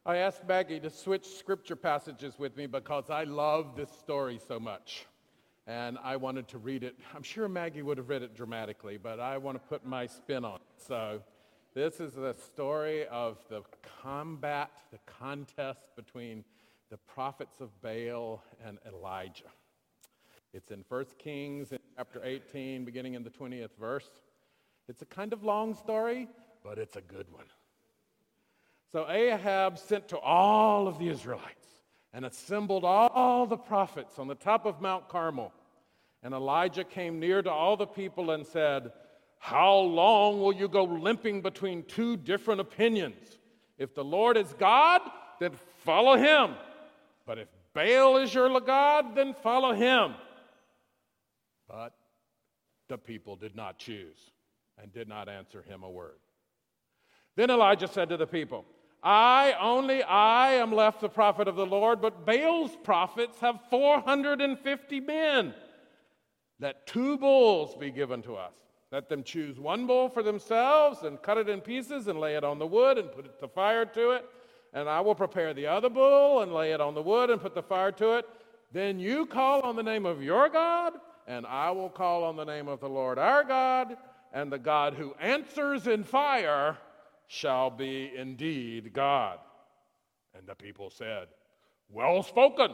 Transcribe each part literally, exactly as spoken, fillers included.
I asked Maggie to switch scripture passages with me because I love this story so much. And I wanted to read it. I'm sure Maggie would have read it dramatically, but I want to put my spin on it. So this is the story of the combat, the contest between the prophets of Baal and Elijah. It's in First Kings in chapter eighteen, beginning in the twentieth verse. It's a kind of long story, but it's a good one. So Ahab sent to all of the Israelites and assembled all the prophets on the top of Mount Carmel. And Elijah came near to all the people and said, "How long will you go limping between two different opinions? If the Lord is God, then follow him. But if Baal is your God, then follow him." But the people did not choose and did not answer him a word. Then Elijah said to the people, I, only I, am left the prophet of the Lord, but Baal's prophets have four hundred fifty men. Let two bulls be given to us. Let them choose one bull for themselves and cut it in pieces and lay it on the wood and put it to fire to it. And I will prepare the other bull and lay it on the wood and put the fire to it. Then you call on the name of your God, and I will call on the name of the Lord our God, and the God who answers in fire shall be indeed God. And the people said, Well spoken.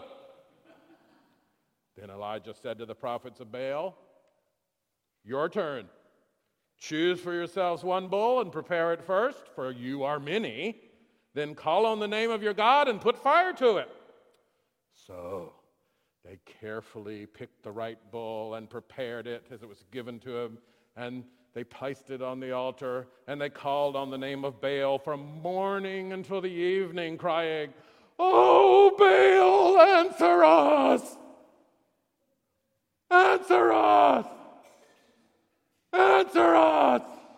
Then Elijah said to the prophets of Baal, Your turn. Choose for yourselves one bull and prepare it first, for you are many. Then call on the name of your God and put fire to it. So they carefully picked the right bull and prepared it as it was given to him, and they placed it on the altar, and they called on the name of Baal from morning until the evening, crying, Oh, Baal, answer us! Answer us! Answer us!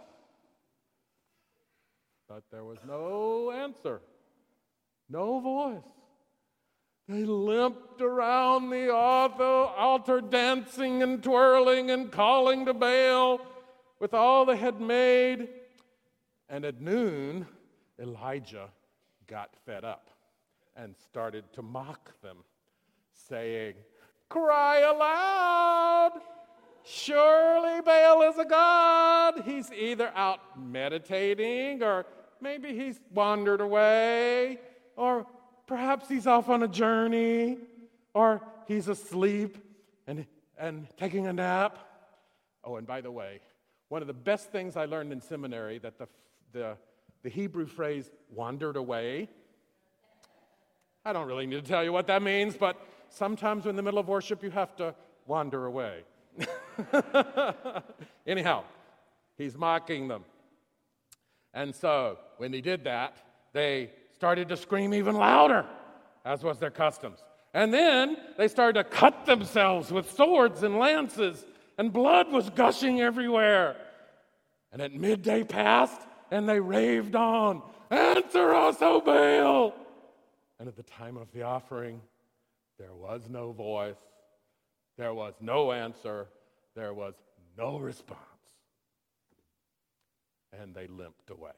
But there was no answer, no voice. They limped around the altar, altar dancing and twirling and calling to Baal with all they had made. And at noon, Elijah got fed up and started to mock them, saying, Cry aloud! Surely Baal is a god. He's either out meditating, or maybe he's wandered away, or perhaps he's off on a journey, or he's asleep and, and taking a nap. Oh, and by the way, one of the best things I learned in seminary, that the, the, the Hebrew phrase wandered away, I don't really need to tell you what that means, but sometimes in the middle of worship you have to wander away. Anyhow, he's mocking them. And so when he did that, they started to scream even louder, as was their customs. And then they started to cut themselves with swords and lances, and blood was gushing everywhere. And at midday passed, and they raved on, Answer us, O Baal! And at the time of the offering, there was no voice, there was no answer, there was no response. And they limped away.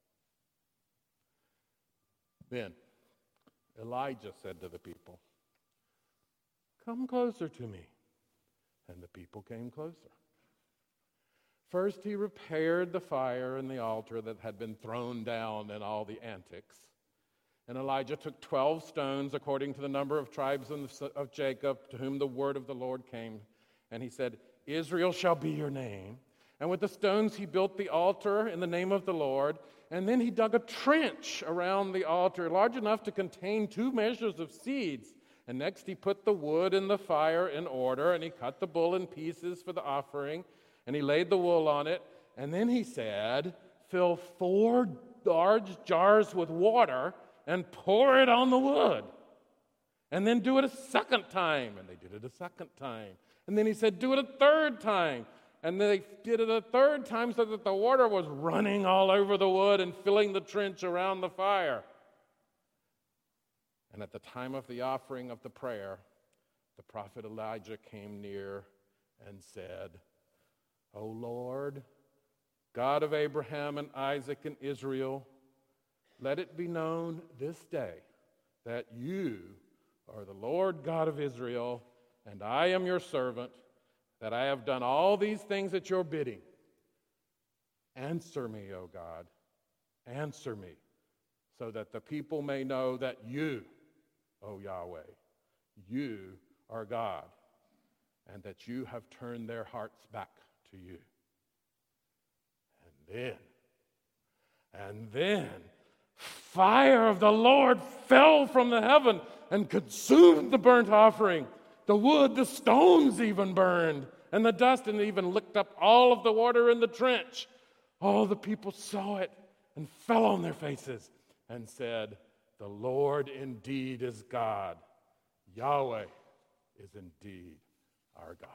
Then Elijah said to the people, Come closer to me. And the people came closer. First he repaired the fire and the altar that had been thrown down in all the antics. And Elijah took twelve stones according to the number of tribes of Jacob, to whom the word of the Lord came. And he said, Israel shall be your name. And with the stones he built the altar in the name of the Lord. And then he dug a trench around the altar, large enough to contain two measures of seeds. And next he put the wood and the fire in order, and he cut the bull in pieces for the offering, and he laid the wool on it. And then he said, Fill four large jars with water and pour it on the wood. And then do it a second time. And they did it a second time. And then he said, Do it a third time. And they did it a third time so that the water was running all over the wood and filling the trench around the fire. And at the time of the offering of the prayer, the prophet Elijah came near and said, O Lord, God of Abraham and Isaac and Israel, let it be known this day that you are the Lord God of Israel, and I am your servant, that I have done all these things at your bidding. Answer me, O God, answer me, so that the people may know that you, O Yahweh, you are God, and that you have turned their hearts back to you. And then, and then, fire of the Lord fell from the heaven and consumed the burnt offering. The wood, the stones even burned, and the dust, and even licked up all of the water in the trench. All the people saw it and fell on their faces and said, the Lord indeed is God. Yahweh is indeed our God.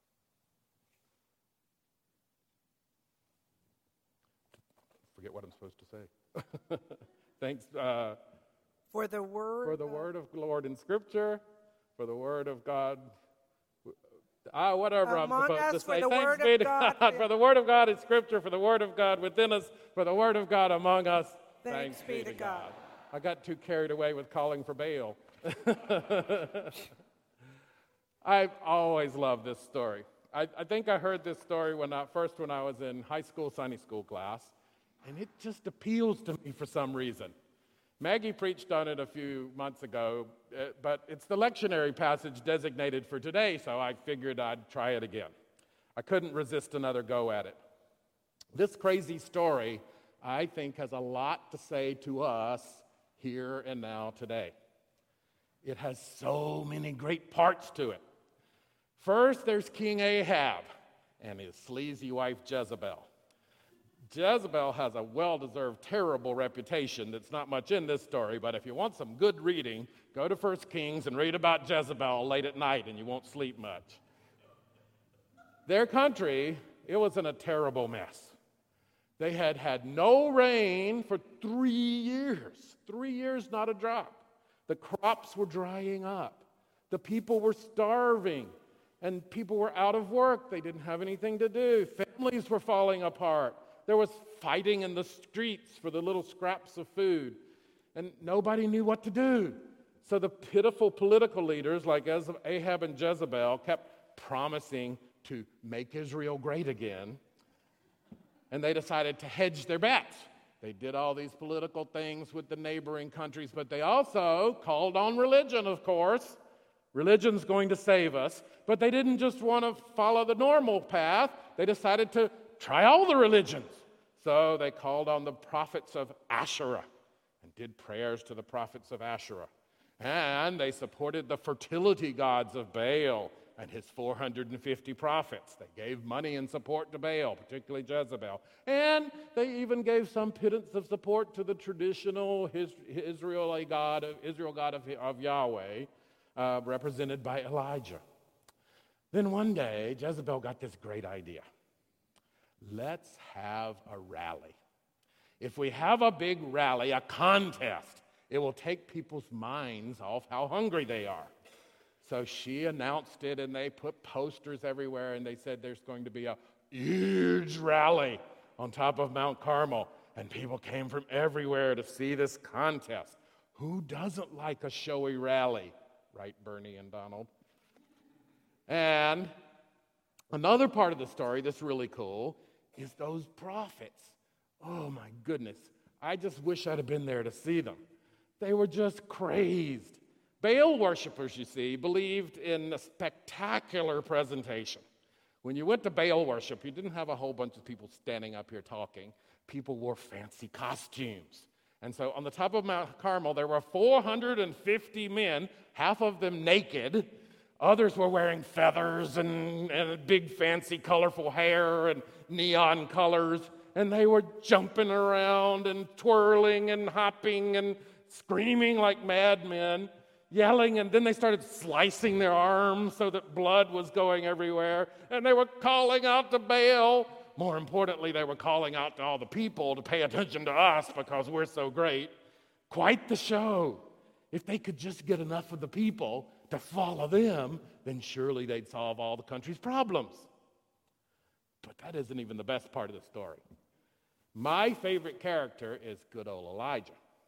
Forget what I'm supposed to say. Thanks uh, for the word for the word of the Lord in Scripture, for the word of God. Ah, whatever I'm among supposed us, to for say. the Thanks word be of to God God, in- for the word of God in Scripture, for the word of God within us, for the word of God among us. Thanks be to God. I got too carried away with calling for Baal. I've always loved this story. I, I think I heard this story when I, first when I was in high school Sunday school class, and it just appeals to me for some reason. Maggie preached on it a few months ago, uh, but it's the lectionary passage designated for today, so I figured I'd try it again. I couldn't resist another go at it. This crazy story, I think, has a lot to say to us here and now today. It has so many great parts to it. First, there's King Ahab and his sleazy wife Jezebel. Jezebel has a well-deserved terrible reputation that's not much in this story, but if you want some good reading, go to First Kings and read about Jezebel late at night and you won't sleep much. Their country, it was in a terrible mess. They had had no rain for three years. Three years, not a drop. The crops were drying up. The people were starving, and people were out of work. They didn't have anything to do. Families were falling apart. There was fighting in the streets for the little scraps of food, and nobody knew what to do. So the pitiful political leaders like Ahab and Jezebel kept promising to make Israel great again, and they decided to hedge their bets. They did all these political things with the neighboring countries, but they also called on religion, of course. Religion's going to save us, but they didn't just want to follow the normal path. They decided to try all the religions. So they called on the prophets of Asherah and did prayers to the prophets of Asherah. And they supported the fertility gods of Baal and his four hundred fifty prophets. They gave money and support to Baal, particularly Jezebel. And they even gave some pittance of support to the traditional Israeli god of, Israel God of, of Yahweh, uh, represented by Elijah. Then one day, Jezebel got this great idea. Let's have a rally. If we have a big rally, a contest, it will take people's minds off how hungry they are. So she announced it, and they put posters everywhere, and they said there's going to be a huge rally on top of Mount Carmel, and people came from everywhere to see this contest. Who doesn't like a showy rally? Right, Bernie and Donald? And another part of the story that's really cool is those prophets. Oh, my goodness. I just wish I'd have been there to see them. They were just crazed. Baal worshipers, you see, believed in a spectacular presentation. When you went to Baal worship, you didn't have a whole bunch of people standing up here talking. People wore fancy costumes. And so on the top of Mount Carmel, there were four hundred fifty men, half of them naked. Others were wearing feathers and, and big, fancy, colorful hair and neon colors. And they were jumping around and twirling and hopping and screaming like madmen, yelling, and then they started slicing their arms so that blood was going everywhere. And they were calling out to Baal. More importantly, they were calling out to all the people to pay attention to us because we're so great. Quite the show. If they could just get enough of the people to follow them, then surely they'd solve all the country's problems. But that isn't even the best part of the story. My favorite character is good old Elijah.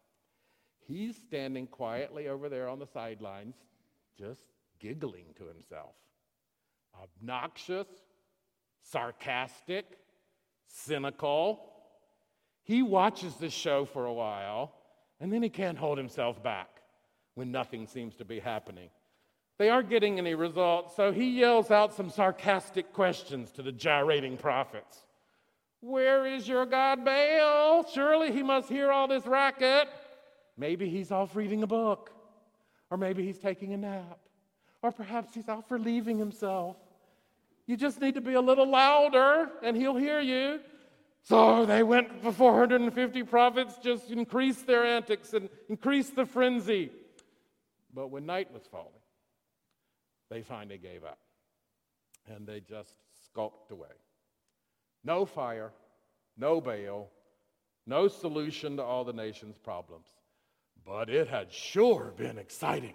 he's standing quietly over there on the sidelines, just giggling to himself. Obnoxious, sarcastic, cynical. He watches this show for a while, and then he can't hold himself back when nothing seems to be happening. They aren't getting any results, so he yells out some sarcastic questions to the gyrating prophets. Where is your God Baal? Surely he must hear all this racket. Maybe he's off reading a book, or maybe he's taking a nap, or perhaps he's out relieving himself. You just need to be a little louder, and he'll hear you. So they went, the four hundred fifty prophets just increased their antics and increased the frenzy. But when night was falling, they finally gave up, and they just skulked away. No fire, no Baal, no solution to all the nation's problems. But it had sure been exciting.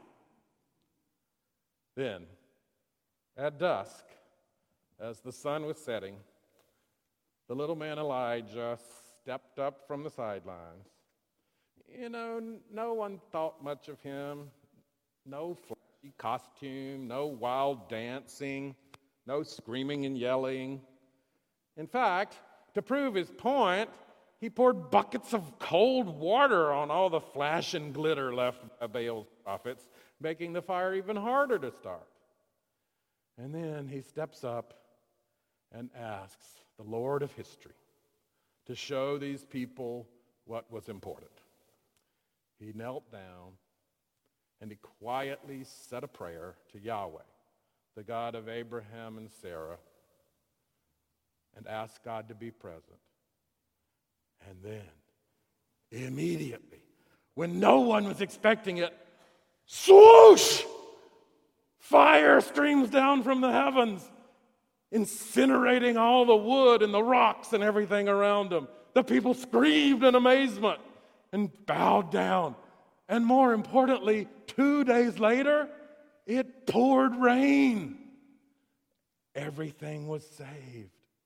Then, at dusk, as the sun was setting, the little man Elijah stepped up from the sidelines. You know, no one thought much of him. No flashy costume, no wild dancing, no screaming and yelling. In fact, to prove his point, he poured buckets of cold water on all the flash and glitter left by Baal's prophets, making the fire even harder to start. And then he steps up and asks the Lord of history to show these people what was important. He knelt down and he quietly said a prayer to Yahweh, the God of Abraham and Sarah, and asked God to be present. And then, immediately, when no one was expecting it, swoosh! Fire streams down from the heavens, incinerating all the wood and the rocks and everything around them. The people screamed in amazement and bowed down. And more importantly, two days later, it poured rain. Everything was saved.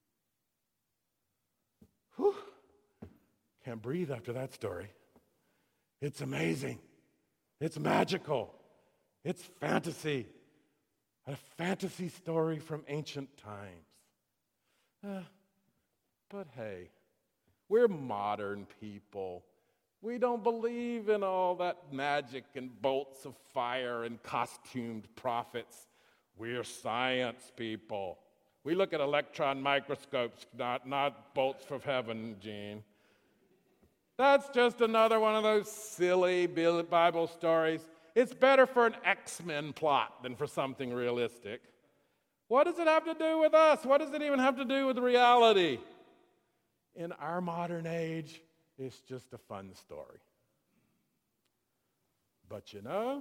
Whew. Can't breathe after that story. It's amazing. It's magical. It's fantasy. A fantasy story from ancient times. Uh, but hey, we're modern people. We don't believe in all that magic and bolts of fire and costumed prophets. We're science people. We look at electron microscopes, not, not bolts from heaven, Gene. That's just another one of those silly Bible stories. It's better for an X-Men plot than for something realistic. What does it have to do with us? What does it even have to do with reality? In our modern age, it's just a fun story. But you know,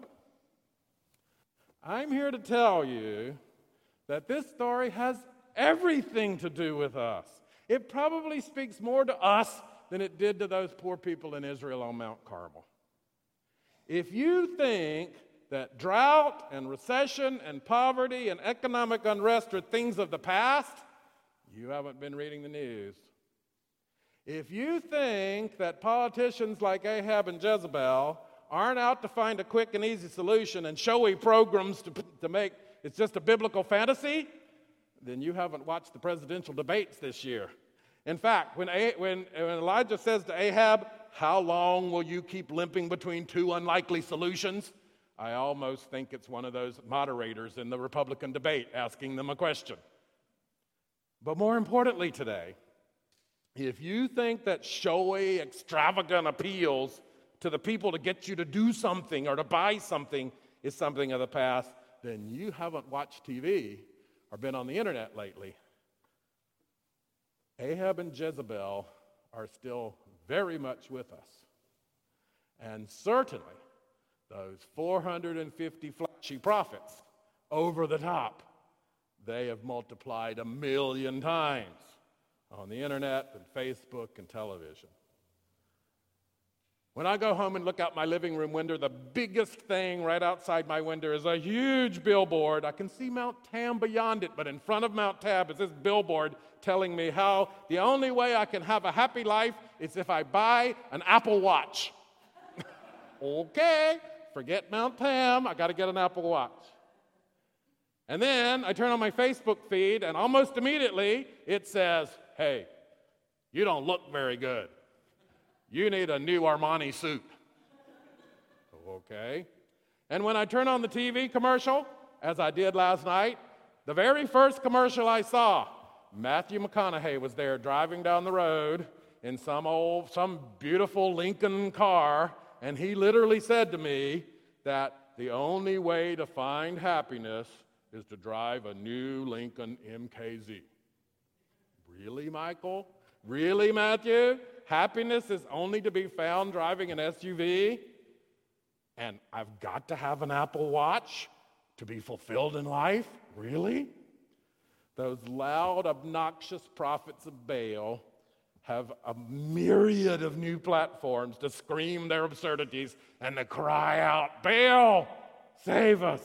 I'm here to tell you that this story has everything to do with us. It probably speaks more to us than it did to those poor people in Israel on Mount Carmel. If you think that drought and recession and poverty and economic unrest are things of the past, you haven't been reading the news. If you think that politicians like Ahab and Jezebel aren't out to find a quick and easy solution and showy programs to, to make it's just a biblical fantasy, then you haven't watched the presidential debates this year. In fact, when, when, when Elijah says to Ahab, "How long will you keep limping between two unlikely solutions?" I almost think it's one of those moderators in the Republican debate asking them a question. But more importantly today, if you think that showy, extravagant appeals to the people to get you to do something or to buy something is something of the past, then you haven't watched T V or been on the internet lately. Ahab and Jezebel are still very much with us. And certainly, those four hundred fifty flashy prophets over the top, they have multiplied a million times on the internet and Facebook and television. When I go home and look out my living room window, the biggest thing right outside my window is a huge billboard. I can see Mount Tam beyond it, but in front of Mount Tam is this billboard telling me how the only way I can have a happy life is if I buy an Apple Watch. Okay, forget Mount Tam. I got to get an Apple Watch. And then I turn on my Facebook feed, and almost immediately it says, hey, you don't look very good. You need a new Armani suit. Okay. And when I turn on the T V commercial, as I did last night, the very first commercial I saw, Matthew McConaughey was there driving down the road in some old, some beautiful Lincoln car, and he literally said to me that the only way to find happiness is to drive a new Lincoln M K Z. Really, Michael? Really, Matthew? Happiness is only to be found driving an S U V? And I've got to have an Apple Watch to be fulfilled in life? Really? Those loud, obnoxious prophets of Baal have a myriad of new platforms to scream their absurdities and to cry out, Baal, save us.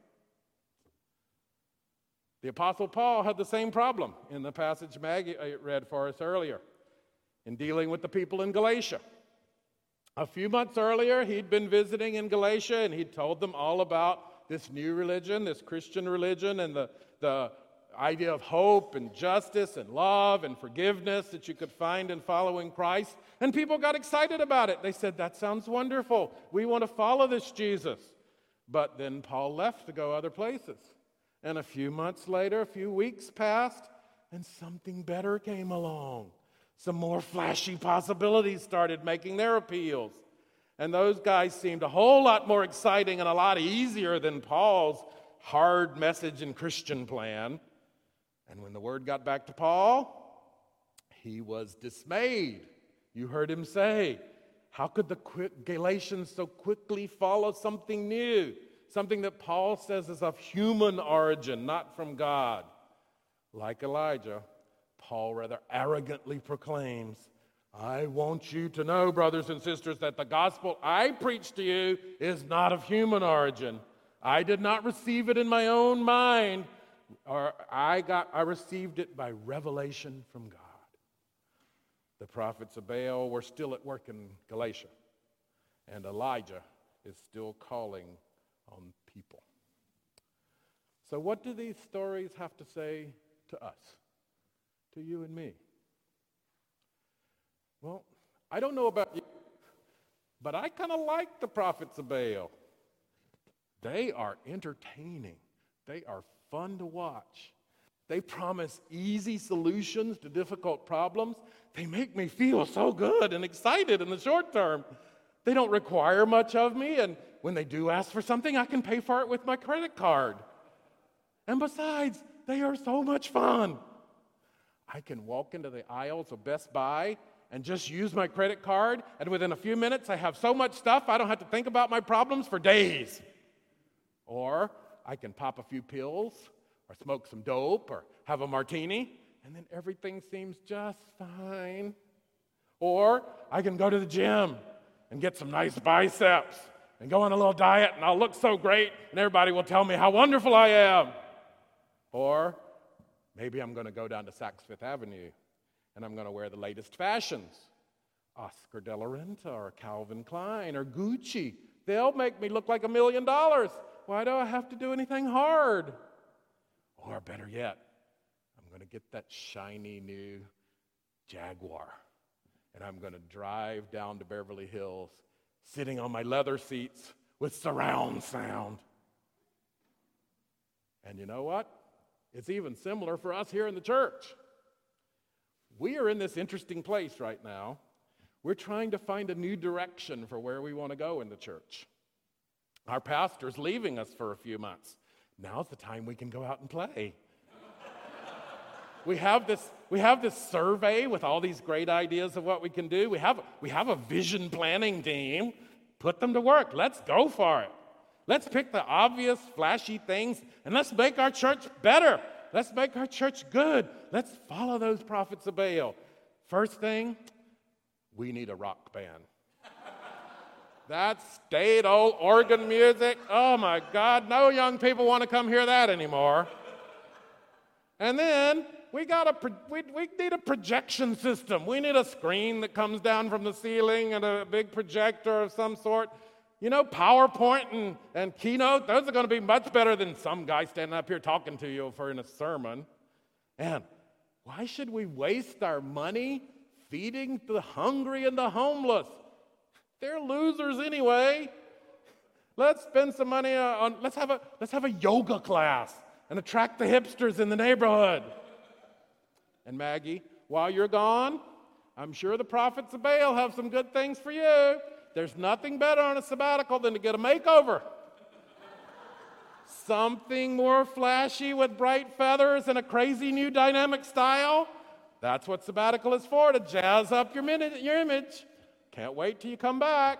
The Apostle Paul had the same problem in the passage Maggie read for us earlier in dealing with the people in Galatia. A few months earlier, he'd been visiting in Galatia, and he'd told them all about this new religion, this Christian religion, and the, the idea of hope and justice and love and forgiveness that you could find in following Christ. And people got excited about it. They said, that sounds wonderful. We want to follow this Jesus. But then Paul left to go other places. And a few months later, a few weeks passed, and something better came along. Some more flashy possibilities started making their appeals. And those guys seemed a whole lot more exciting and a lot easier than Paul's hard message and Christian plan. And when the word got back to Paul, he was dismayed. You heard him say, how could the Galatians so quickly follow something new? Something that Paul says is of human origin, not from God. Like Elijah, Paul rather arrogantly proclaims, I want you to know, brothers and sisters, that the gospel I preach to you is not of human origin. I did not receive it in my own mind, or I got I received it by revelation from God. The prophets of Baal were still at work in Galatia, and Elijah is still calling on people. So what do these stories have to say to us? To you and me? Well, I don't know about you, but I kind of like the prophets of Baal. They are entertaining. They are fun to watch. They promise easy solutions to difficult problems. They make me feel so good and excited in the short term. They don't require much of me, and when they do ask for something, I can pay for it with my credit card. And besides, they are so much fun. I can walk into the aisles of Best Buy and just use my credit card, and within a few minutes, I have so much stuff, I don't have to think about my problems for days. Or I can pop a few pills, or smoke some dope, or have a martini, and then everything seems just fine. Or I can go to the gym and get some nice biceps, and go on a little diet, and I'll look so great, and everybody will tell me how wonderful I am. Or maybe I'm going to go down to Saks Fifth Avenue, and I'm going to wear the latest fashions. Oscar de la Renta, or Calvin Klein, or Gucci. They'll make me look like a million dollars. Why do I have to do anything hard? Or better yet, I'm going to get that shiny new Jaguar, and I'm going to drive down to Beverly Hills, sitting on my leather seats with surround sound. And you know what? It's even similar for us here in the church. We are in this interesting place right now. We're trying to find a new direction for where we want to go in the church. Our pastor's leaving us for a few months. Now's the time we can go out and play. We have this, we have this survey with all these great ideas of what we can do. We have, we have a vision planning team. Put them to work. Let's go for it. Let's pick the obvious, flashy things, and let's make our church better. Let's make our church good. Let's follow those prophets of Baal. First thing, we need a rock band. That staid old organ music, oh my God, no young people want to come hear that anymore. And then we got a we, we need a projection system. We need a screen that comes down from the ceiling and a big projector of some sort. You know, PowerPoint and, and Keynote, those are going to be much better than some guy standing up here talking to you for in a sermon. And why should we waste our money feeding the hungry and the homeless? They're losers anyway. Let's spend some money on, let's have a, let's have a yoga class and attract the hipsters in the neighborhood. And Maggie, while you're gone, I'm sure the prophets of Baal have some good things for you. There's nothing better on a sabbatical than to get a makeover. Something more flashy with bright feathers and a crazy new dynamic style. That's what sabbatical is for, to jazz up your, minute, your image. Can't wait till you come back.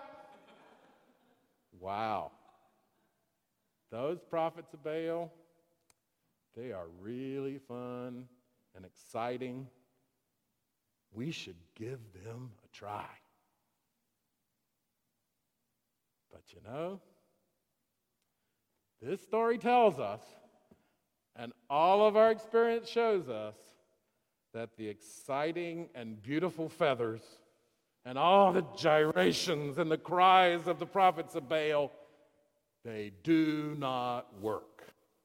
Wow. Those prophets of Baal, they are really fun and exciting. We should give them a try. But you know, this story tells us, and all of our experience shows us, that the exciting and beautiful feathers and all the gyrations and the cries of the prophets of Baal, they do not work.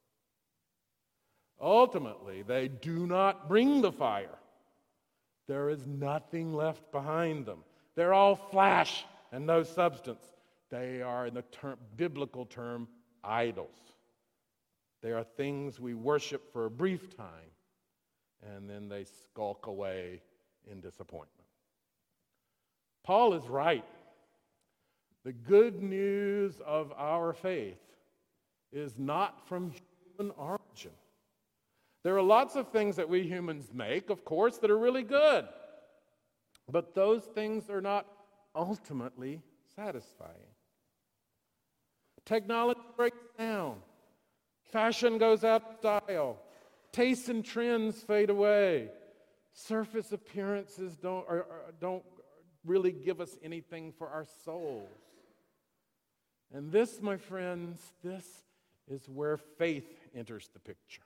Ultimately, they do not bring the fire. There is nothing left behind them. They're all flash and no substance. They are, in the term, biblical term, idols. They are things we worship for a brief time, and then they skulk away in disappointment. Paul is right. The good news of our faith is not from human origin. There are lots of things that we humans make, of course, that are really good, but those things are not ultimately satisfying. Technology breaks down. Fashion goes out of style. Tastes and trends fade away. Surface appearances don't, or, or don't really give us anything for our souls. And this, my friends, this is where faith enters the picture.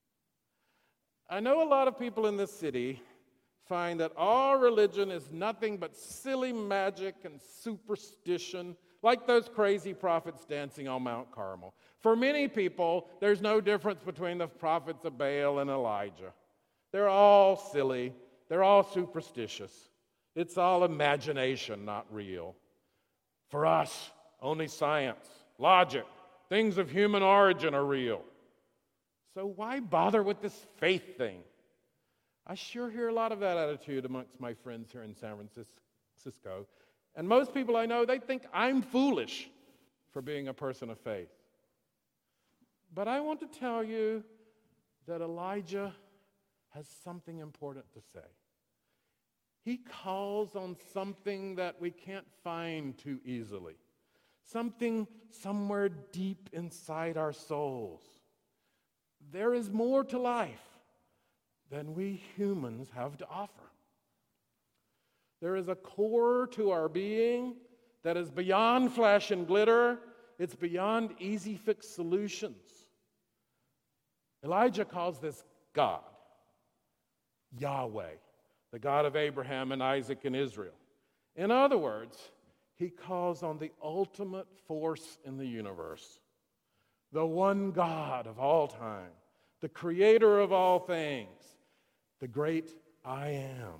I know a lot of people in this city find that all religion is nothing but silly magic and superstition, like those crazy prophets dancing on Mount Carmel. For many people, there's no difference between the prophets of Baal and Elijah. They're all silly. They're all superstitious. It's all imagination, not real. For us, only science, logic, things of human origin are real. So why bother with this faith thing? I sure hear a lot of that attitude amongst my friends here in San Francisco. And most people I know, they think I'm foolish for being a person of faith. But I want to tell you that Elijah has something important to say. He calls on something that we can't find too easily, something somewhere deep inside our souls. There is more to life than we humans have to offer. There is a core to our being that is beyond flash and glitter. It's beyond easy fix solutions. Elijah calls this God, Yahweh, the God of Abraham and Isaac and Israel. In other words, he calls on the ultimate force in the universe, the one God of all time, the creator of all things, the great I am.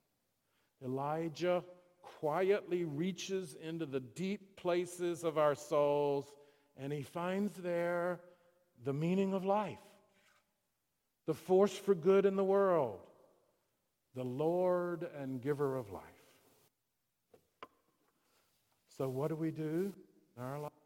Elijah quietly reaches into the deep places of our souls, and he finds there the meaning of life, the force for good in the world, the Lord and giver of life. So what do we do in our life?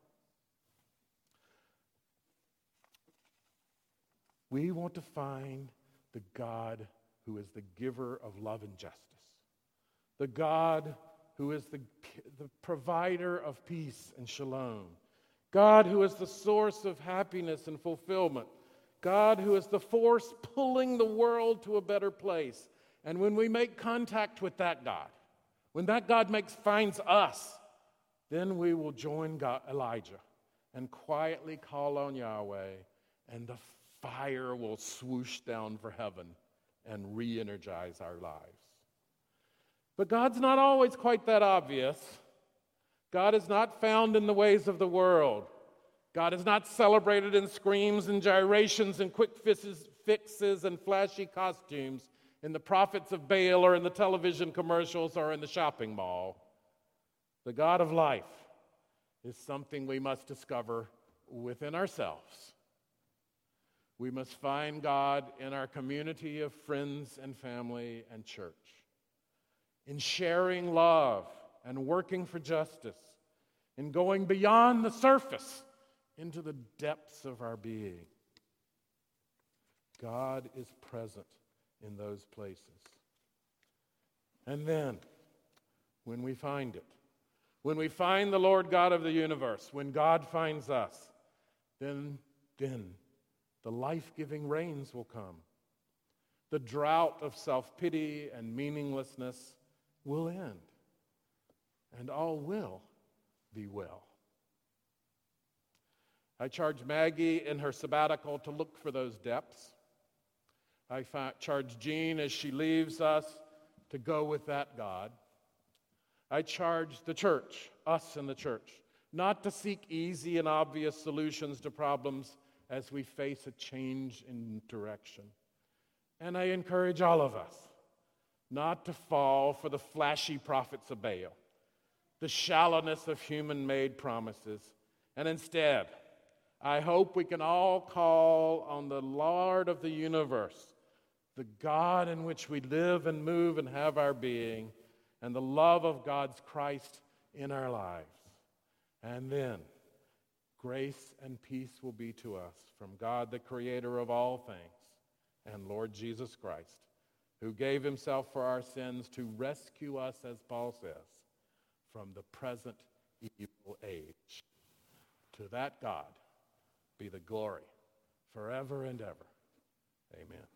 We want to find the God who is the giver of love and justice, the God who is the, the provider of peace and shalom, God who is the source of happiness and fulfillment, God who is the force pulling the world to a better place. And when we make contact with that God, when that God makes finds us, then we will join God, Elijah, and quietly call on Yahweh, and the fire will swoosh down for heaven and re-energize our lives. But God's not always quite that obvious. God is not found in the ways of the world. God is not celebrated in screams and gyrations and quick fixes, fixes and flashy costumes in the prophets of Baal or in the television commercials or in the shopping mall. The God of life is something we must discover within ourselves. We must find God in our community of friends and family and church, in sharing love and working for justice, in going beyond the surface into the depths of our being. God is present in those places. And then, when we find it, when we find the Lord God of the universe, when God finds us, then, then the life-giving rains will come. The drought of self-pity and meaninglessness will end, and all will be well. I charge Maggie in her sabbatical to look for those depths. I charge Jean as she leaves us to go with that God. I charge the church, us in the church, not to seek easy and obvious solutions to problems as we face a change in direction. And I encourage all of us not to fall for the flashy prophets of Baal, the shallowness of human-made promises, and instead, I hope we can all call on the Lord of the universe, the God in which we live and move and have our being, and the love of God's Christ in our lives. And then, grace and peace will be to us from God, the creator of all things, and Lord Jesus Christ, who gave himself for our sins to rescue us, as Paul says, from the present evil age. To that God be the glory forever and ever. Amen.